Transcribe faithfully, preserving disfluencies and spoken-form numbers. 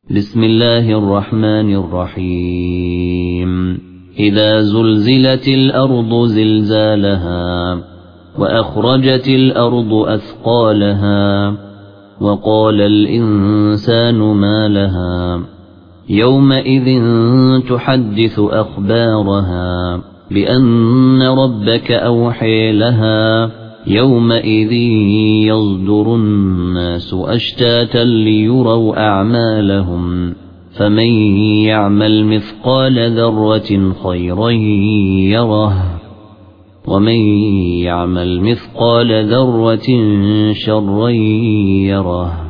بسم الله الرحمن الرحيم إذا زلزلت الأرض زلزالها وأخرجت الأرض أثقالها وقال الإنسان ما لها يومئذ تحدث أخبارها بأن ربك أوحي لها يومئذ يصدر الناس أشتاتا ليروا أعمالهم فمن يعمل مثقال ذرة خيرا يره ومن يعمل مثقال ذرة شرا يره